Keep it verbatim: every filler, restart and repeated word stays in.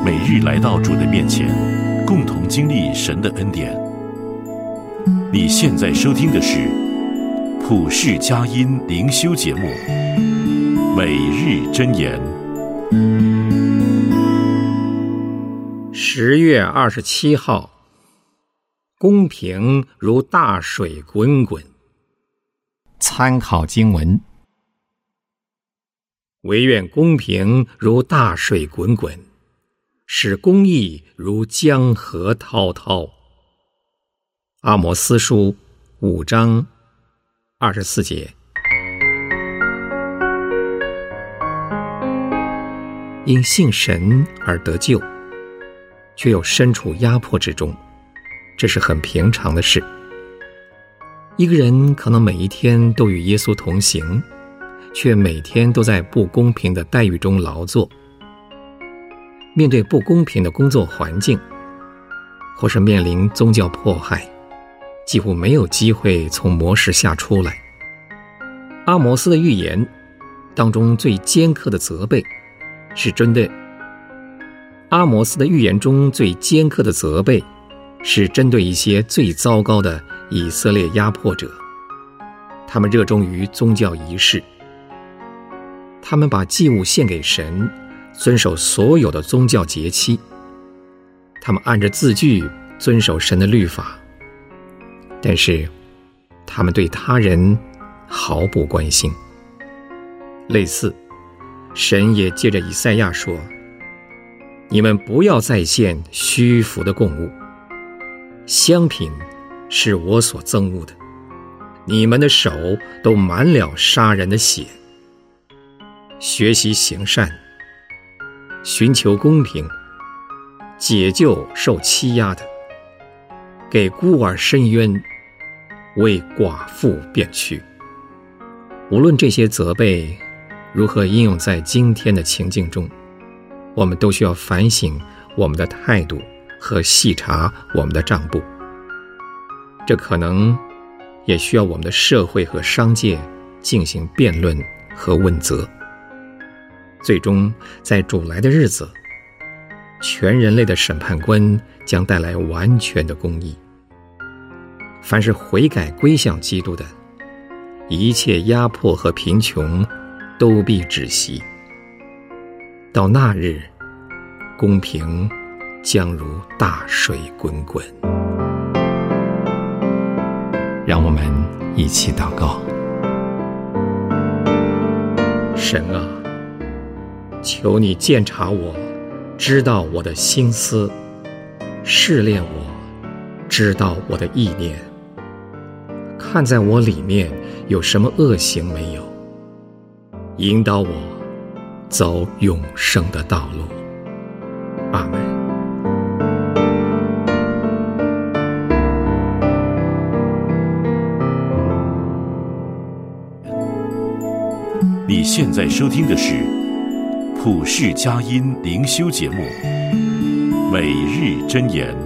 每日来到主的面前，共同经历神的恩典。你现在收听的是普世佳音灵修节目《每日箴言》。 十月二十七号，公平如大水滚滚。参考经文：惟愿公平如大水滚滚，使公义如江河滔滔。阿摩司书五章二十四节。因信神而得救，却又身处压迫之中，这是很平常的事。一个人可能每一天都与耶稣同行，却每天都在不公平的待遇中劳作。面对不公平的工作环境，或是面临宗教迫害，几乎没有机会从模式下出来。阿摩斯的预言当中最尖刻的责备是针对阿摩斯的预言中最尖刻的责备是针对一些最糟糕的以色列压迫者。他们热衷于宗教仪式，他们把祭物献给神，遵守所有的宗教节期，他们按着字句遵守神的律法，但是他们对他人毫不关心。类似，神也借着以赛亚说：你们不要再献虚浮的供物，香品是我所憎恶的，你们的手都满了杀人的血。学习行善，寻求公平，解救受欺压的，给孤儿伸冤，为寡妇辩屈。无论这些责备如何应用在今天的情境中，我们都需要反省我们的态度和细查我们的账簿。这可能也需要我们的社会和商界进行辩论和问责。最终在主来的日子，全人类的审判官将带来完全的公义。凡是悔改归向基督的，一切压迫和贫穷都必止息。到那日，公平将如大水滚滚。让我们一起祷告。神啊，求你鉴察我，知道我的心思，试炼我，知道我的意念，看在我里面有什么恶行没有，引导我走永生的道路。阿们。 你现在收听的是普世佳音灵修节目《每日箴言》。